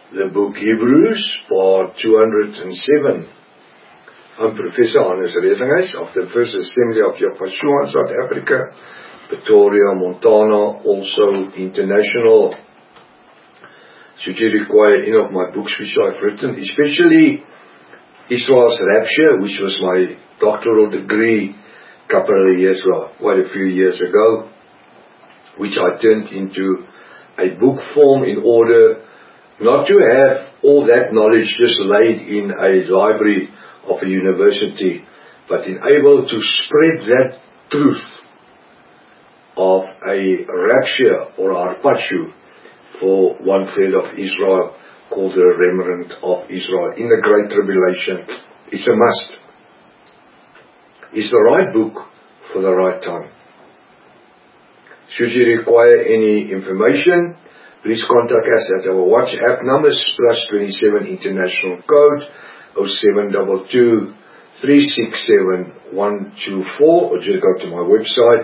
The book Hebrews, part 207. I'm Professor Hannes Redinghuis of the First Assembly of Yahweh in South Africa, Pretoria, Montana, also international. Should you require any of my books which I've written, especially Israel's Rapture, which was my doctoral degree quite a few years ago, which I turned into a book form in order not to have all that knowledge just laid in a library of a university, but in able to spread that truth of a rapture or harpazo for 1/3 of Israel, called the remnant of Israel in the Great Tribulation. It's a must. It's the right book for the right time. Should you require any information, please contact us at our WhatsApp numbers, +27 international code 0722 367 124, or just go to my website,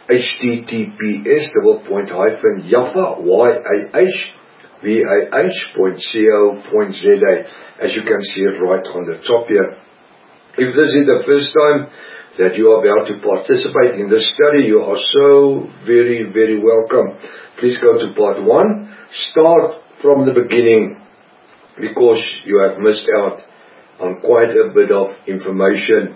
https://yahvah.co.za, as you can see it right on the top here. If this is the first time that you are about to participate in this study, you are so very, very welcome. Please go to part 1. Start from the beginning, because you have missed out on quite a bit of information.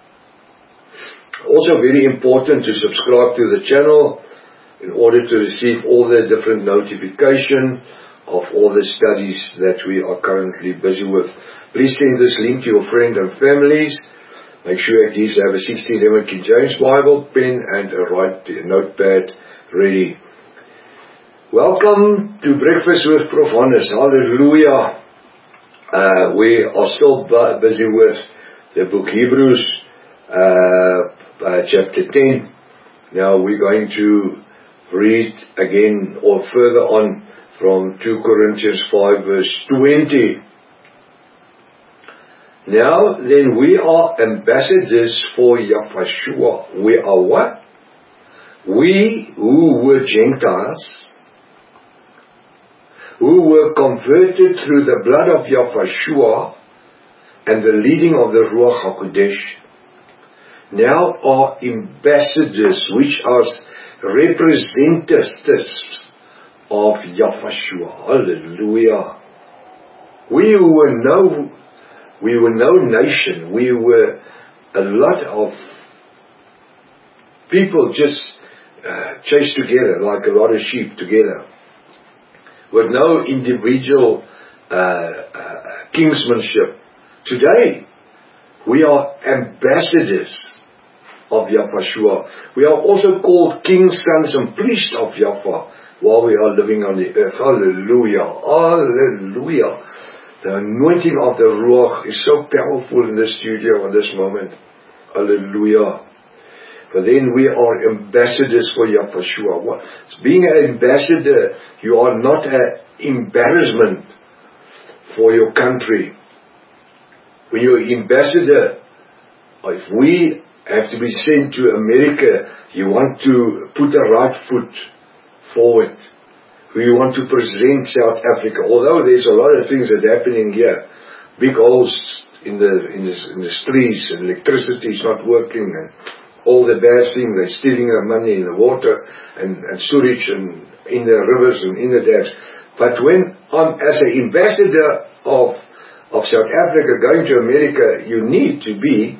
Also very important to subscribe to the channel in order to receive all the different notification of all the studies that we are currently busy with. Please send this link to your friends and families. Make sure at least have a 1611 King James Bible, pen and a notepad ready. Welcome to Breakfast with Prof. Hannes. Hallelujah. We are still busy with the book Hebrews, chapter 10. Now we're going to read again or further on from 2 Corinthians 5 verse 20. Now then, we are ambassadors for Yahweh. We are what? We who were Gentiles, who were converted through the blood of Yahweh and the leading of the Ruach HaKodesh, now are ambassadors, which are representatives of Yahweh. Hallelujah. We were no nation. We were a lot of people just chased together like a lot of sheep together, with no individual kingsmanship. Today, we are ambassadors of Yahweh. We are also called kings, sons, and priests of Yahweh while we are living on the earth. Hallelujah. Hallelujah. The anointing of the Ruach is so powerful in the studio at this moment. Hallelujah. But then we are ambassadors for Yahweh. Being an ambassador, you are not an embarrassment for your country. When you're an ambassador, if we have to be sent to America, you want to put the right foot forward. We want to present South Africa, although there's a lot of things that are happening here. Big holes in the streets, and electricity is not working, and all the bad things. They're stealing the money in the water and sewage and in the rivers and in the dams. But when I'm as an ambassador of South Africa going to America, you need to be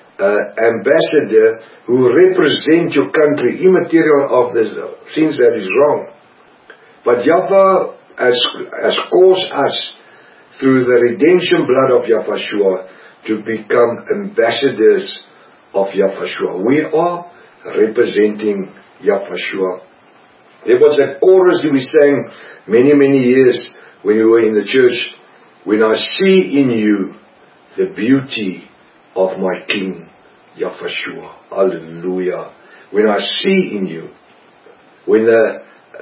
ambassador who represent your country, immaterial of the things that is wrong. But Yahweh has caused us, through the redemption blood of Yahweh, to become ambassadors of Yahweh. We are representing Yahweh. There was a chorus we sang many, many years when we were in the church. When I see in you the beauty of my King, Yahweh. Hallelujah. When I see in you, when the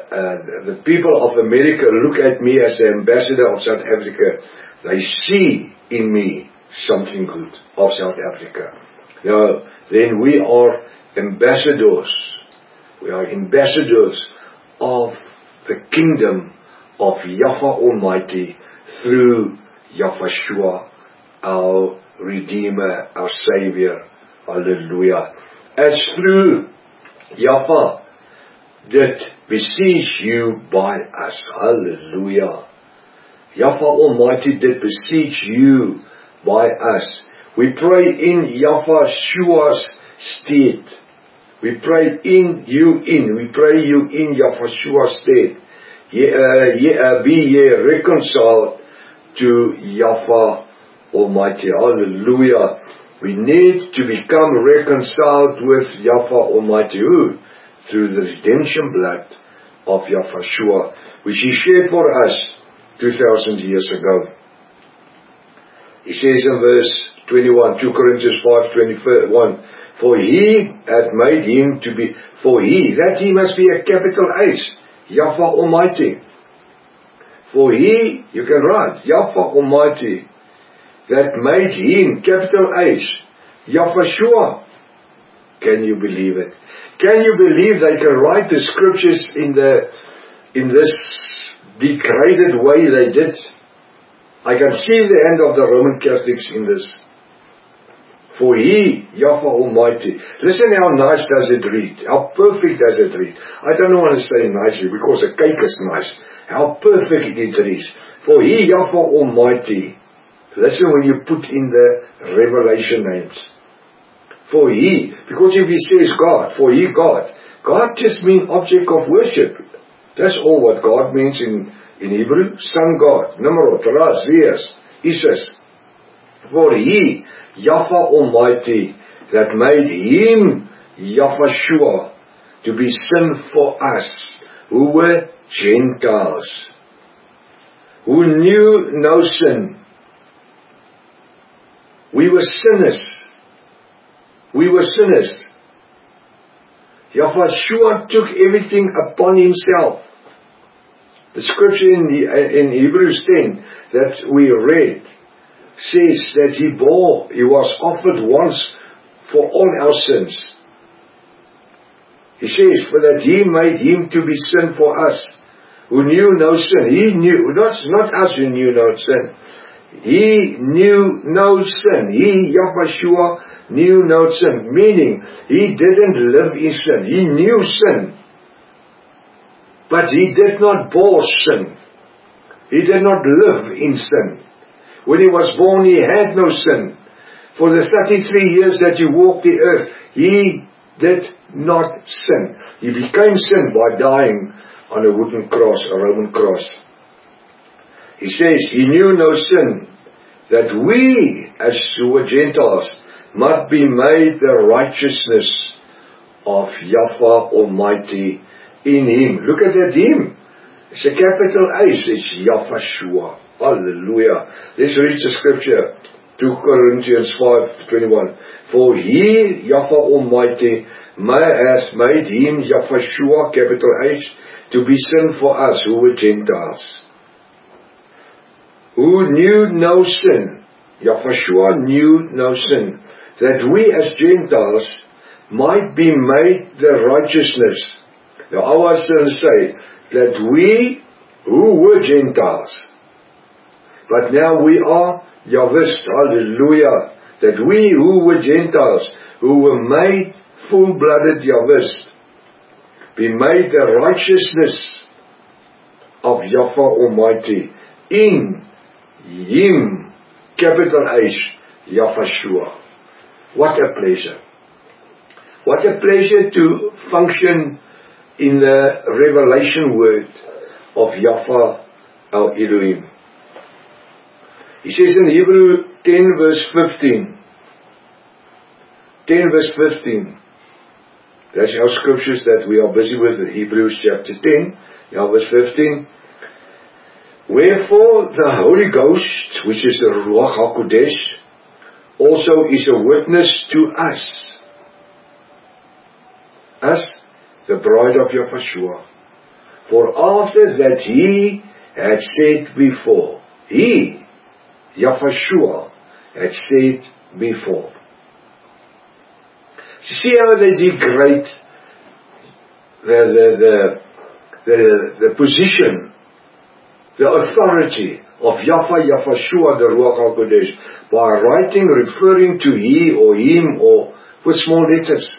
people of America look at me as the ambassador of South Africa, they see in me something good of South Africa. Now, then we are ambassadors. We are ambassadors of the kingdom of Yahweh Almighty through Yahweh, our Redeemer, our Savior. Hallelujah. As through Yahweh did beseech you by us. Hallelujah. Yahweh Almighty did beseech you by us. We pray in Yahweh's stead. We pray we pray you in Yahweh's stead. Be ye reconciled to Yahweh Almighty. Hallelujah. We need to become reconciled with Yahweh Almighty. Who? Through the redemption blood of Yahweh, which He shed for us 2,000 years ago. He says in verse 21, 2 Corinthians 5:21, for He had made Him to be, that He must be a capital H, Yahweh Almighty. For He, you can write, Yahweh Almighty, that made Him, capital H, Yahweh. Can you believe it? Can you believe they can write the scriptures in this degraded way they did? I can see the hand of the Roman Catholics in this. For He, Yahweh Almighty. Listen how nice does it read. How perfect does it read. I don't want to say nicely because the cake is nice. How perfect it reads. For He, Yahweh Almighty. Listen when you put in the revelation names. For He, because if He says God, for He God. God just means object of worship. That's all what God means in Hebrew. Son God, Nimrod, Ras, Rias, Isis. For He, Yahweh Almighty, that made Him, Yahweh, to be sin for us, who were Gentiles, who knew no sin. We were sinners. We were sinners. Yahweh took everything upon Himself. The scripture in Hebrews 10 that we read says that He was offered once for all our sins. He says, for that He made Him to be sin for us, who knew no sin. He knew, not us who knew no sin. He knew no sin. He, Yahweh, knew no sin. Meaning, He didn't live in sin. He knew sin. But He did not bore sin. He did not live in sin. When He was born, He had no sin. For the 33 years that He walked the earth, He did not sin. He became sin by dying on a wooden cross, a Roman cross. He says, He knew no sin, that we, as who were Gentiles, might be made the righteousness of Yahweh Almighty in Him. Look at that Him. It's a capital H. It's Yahweh. Hallelujah. Let's read the scripture. 2 Corinthians 5:21. For He, Yahweh Almighty, has made Him, Yahweh, capital H, to be sin for us who were Gentiles, who knew no sin. Yahweh knew no sin, that we as Gentiles might be made the righteousness. Now I was going to say that we who were Gentiles, but now we are Yahwist, hallelujah, that we who were Gentiles, who were made full-blooded Yahwist, be made the righteousness of Yahweh Almighty in Him, capital H, Yahweh. What a pleasure. What a pleasure to function in the revelation word of Yahweh our Elohim. He says in Hebrew 10 verse 15. 10 verse 15. That's our scriptures that we are busy with in Hebrews chapter 10. Now verse 15. Wherefore the Holy Ghost, which is the Ruach HaKodesh, also is a witness to us. Us, the bride of Yahweh. For after that He had said before, He, Yahweh, had said before. You see how they degrade the position the authority of Yahweh the Ruach HaKodesh, by writing, referring to he or him or with small letters.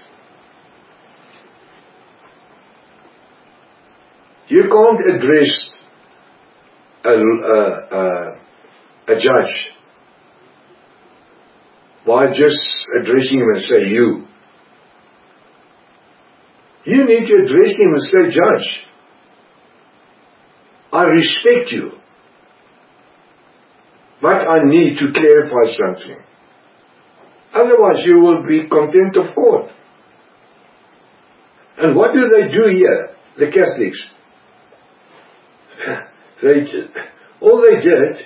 You can't address a judge by just addressing him and say you. You need to address him and say, Judge, I respect you, but I need to clarify something. Otherwise you will be contempt of court. And what do they do here, the Catholics? All they did,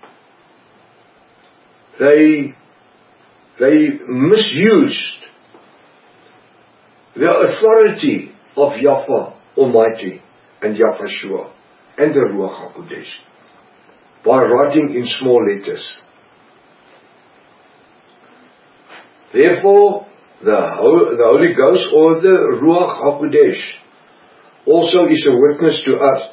they misused the authority of Yahweh Almighty and Yahweh and the Ruach HaKodesh by writing in small letters. Therefore, the Holy Ghost or the Ruach HaKodesh also is a witness to us.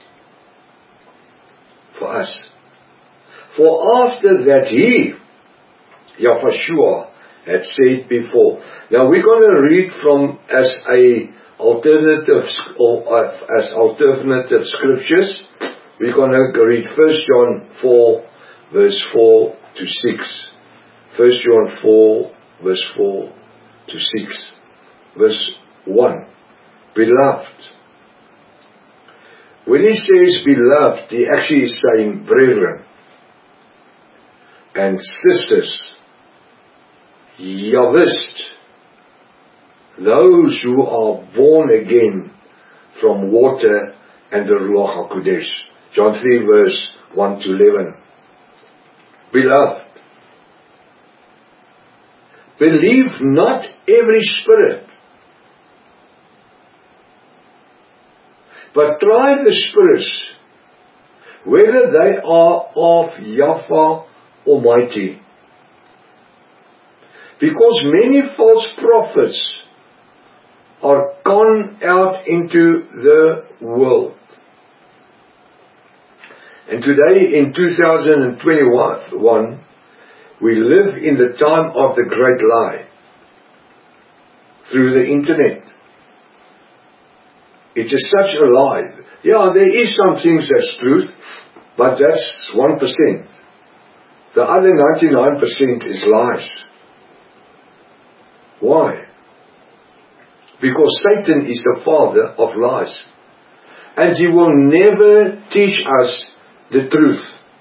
For us. For after that he, Yahweh, had said before. Now we're going to read from as alternative scriptures. We're going to read 1 John 4 verse 4 to 6. 1 John 4 verse 4 to 6. Verse 1. Beloved. When he says beloved, he actually is saying brethren and sisters, Yahwist, those who are born again from water and the Ruach HaKodesh. John 3 verse 1 to 11. Beloved, believe not every spirit, but try the spirits, whether they are of Yahweh Almighty. Because many false prophets are gone out into the world. And today in 2021, we live in the time of the great lie. Through the internet. It is such a lie. Yeah, there is some things that's truth, but that's 1%. The other 99% is lies. Why? Because Satan is the father of lies. And he will never teach us the truth.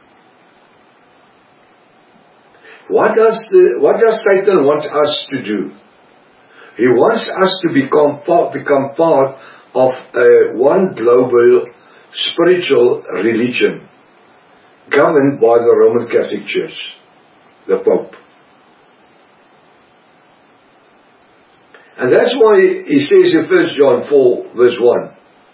What does Satan want us to do? He wants us to become part of one global spiritual religion governed by the Roman Catholic Church, the Pope. And that's why he says in 1 John 4 verse 1.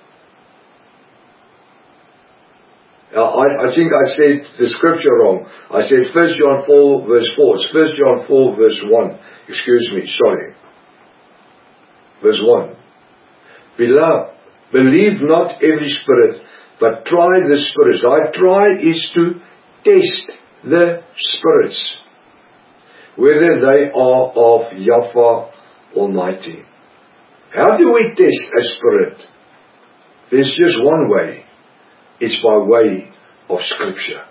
I think I said the scripture wrong. I said 1 John 4 verse 4. It's 1 John 4 verse 1. Excuse me, sorry. Verse 1. Beloved, believe not every spirit, but try the spirits. Try is to test the spirits, whether they are of Yahweh Almighty. How do we test a spirit? There's just one way. It's by way of Scripture.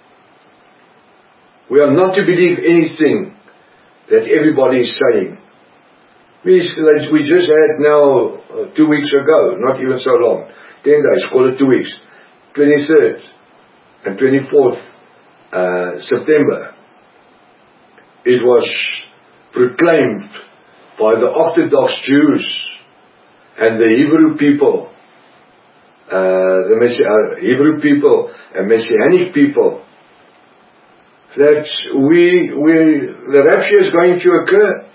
We are not to believe anything that everybody is saying. We just had now 2 weeks ago, not even so long, 10 days, call it 2 weeks, 23rd and 24th September. It was proclaimed by the Orthodox Jews and the Hebrew people, Hebrew people and Messianic people, that the rapture is going to occur.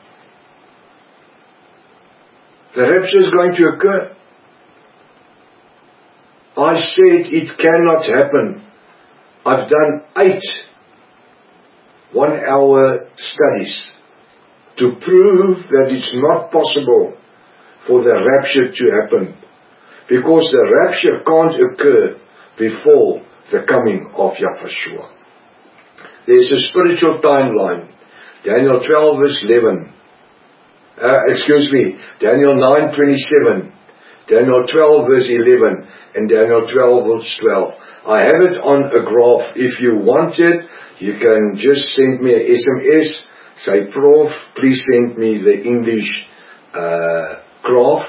The rapture is going to occur. I said it cannot happen. I've done 8 1-hour studies to prove that it's not possible for the rapture to happen. Because the rapture can't occur before the coming of Yahushua. There's a spiritual timeline. Daniel 12 verse 11. Daniel 9:27. Daniel 12 verse 11 and Daniel 12 verse 12. I have it on a graph. If you want it, you can just send me a SMS. Say, Prof, please send me the English graph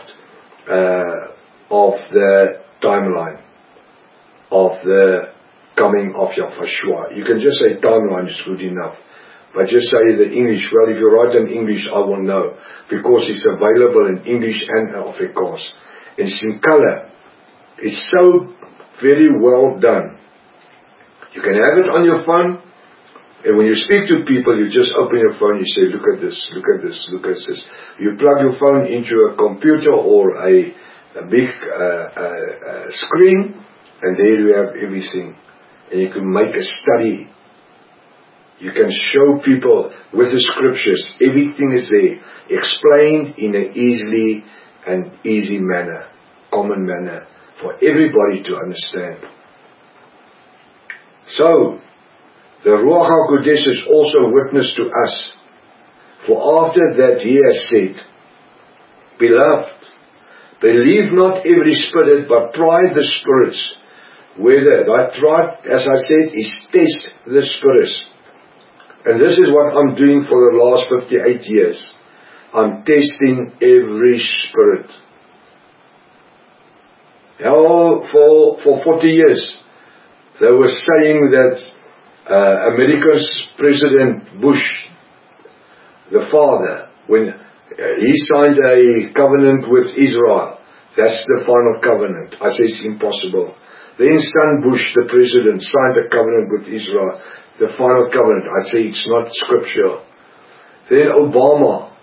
of the timeline of the coming of Yahushua. You can just say timeline is good enough. But just say the English. Well, if you write in English, I will know. Because it's available in English and Afrikaans. It's in color. It's so very well done. You can have it on your phone. And when you speak to people, you just open your phone, you say, look at this, look at this, look at this. You plug your phone into a computer or a big screen, and there you have everything. And you can make a study. You can show people with the scriptures, everything is there, explained in an easy manner, common manner, for everybody to understand. So, the Ruach HaKodesh is also witness to us. For after that he has said, Beloved, believe not every spirit, but try the spirits. Whether, that try, as I said, is test the spirits. And this is what I'm doing for the last 58 years. I'm testing every spirit. For 40 years, they were saying that America's President Bush, the father, when he signed a covenant with Israel, that's the final covenant. I say it's impossible. Then son Bush, the president, signed a covenant with Israel, the final covenant. I say it's not scripture. Then Obama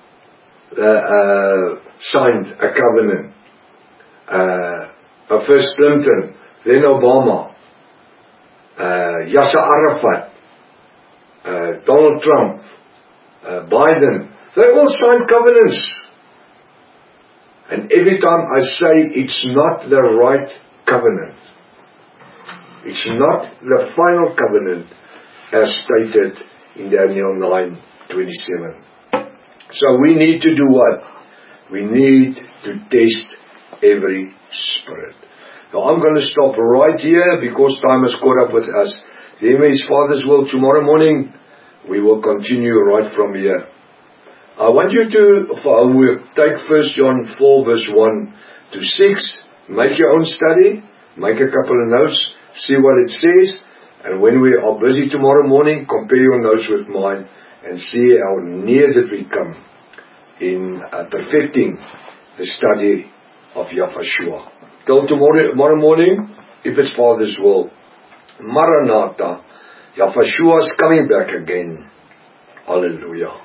signed a covenant. First Clinton, then Obama. Yasser Arafat, Donald Trump, Biden, they all signed covenants. And every time I say it's not the right covenant, it's not the final covenant as stated in Daniel 9:27. So we need to do what? We need to test every spirit. Now I'm going to stop right here because time has caught up with us. Then is Father's will. Tomorrow morning we will continue right from here. I want you to take 1 John 4 verse 1 to 6. Make your own study. Make a couple of notes. See what it says. And when we are busy tomorrow morning, compare your notes with mine and see how near that we come in perfecting the study of Yahushua. Till tomorrow morning, if it's Father's will. Maranatha. Yahushua is coming back again. Hallelujah.